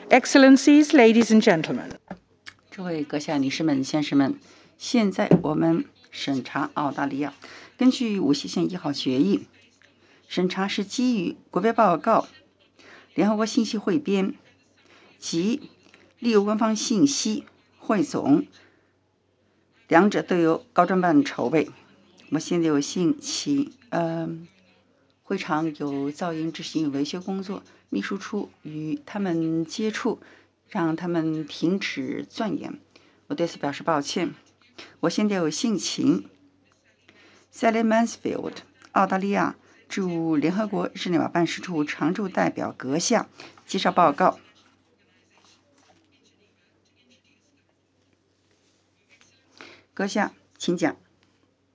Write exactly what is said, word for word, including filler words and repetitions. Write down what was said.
Excellencies, ladies and gentlemen. 诸位阁下、女士们、先生们，现在我们审查澳大利亚。根据无锡县一号决议，审查是基于国别报告、联合国信息汇编及利用官方信息汇总，两者都由高专办筹备。我现在有幸请呃会场有噪音执行维修工作，秘书处与他们接触，让他们停止钻研，我对此表示抱歉。我现在有幸请 Sally Mansfield 澳大利亚驻联合国日内瓦办事处常驻代表阁下介绍报告。阁下请讲。